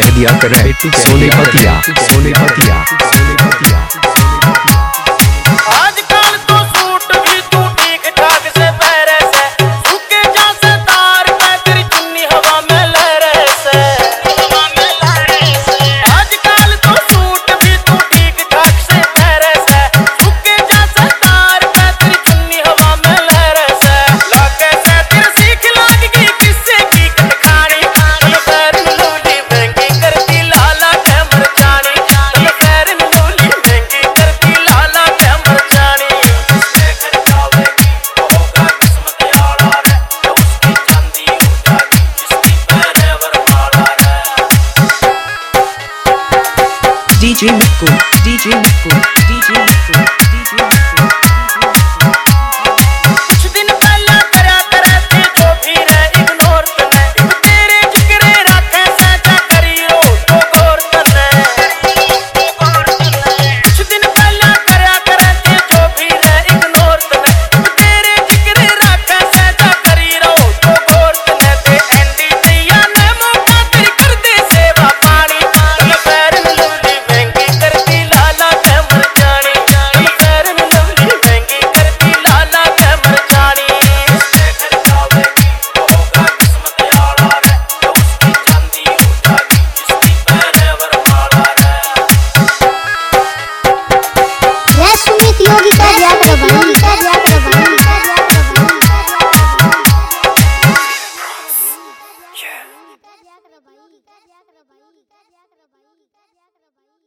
कह दिया करे सोने पतिया सोने पतिया सोने पतिया। आजकल तो सूट भी तू ठीक ठाक से पहरे से, सूखे जैसे तार पे तेरी चुन्नी हवा में लहरे से। आजकल तो सूट भी तू ठीक ठाक से पहरे से, सूखे जैसे तार पे तेरी चुन्नी हवा में लहरे से। लाके से तेरे सीख लगेगी किससे की कटखानी, तन पैर लूली महंगी करती लाला के मरचानी, तन पैर लूली महंगी करती लाला के मरचानी। जिसके घर जावेगी वो होगा किस्मत यारा रे, जो उसकी चांदी उठागी जिसकी पहने वरमाला रे। DJ Mikko, DJ Mikko, DJ Mikko, DJ Mikko, DJ Mikko। कुछ दिन पहला करा करे थे जो भी रहे इग्नोर तने, अब तेरे जिक्रे रखे सजा करी रो तो गौर तने। कुछ दिन पहला करा करे थे जो भी रहे इग्नोर तने, अब तेरे जिक्रे रखे सजा करी रो तो गौर तने। ते एंडी दिया ने मौका तेरी कर दे सेवा पानी, तन पैर लूली महंगी करती लाला के मरचानी, तन पैर लूली महंगी करती लाला के मरचानी। जिसके घर जावेगी वो होगा किस्मत यारा रे, जो उसकी चांदी उठागी जिसकी पहने वरमाला रे। सुमित योगी का दिया करो भाई, का दिया करो भाई, का दिया करो भाई, का दिया करो भाई।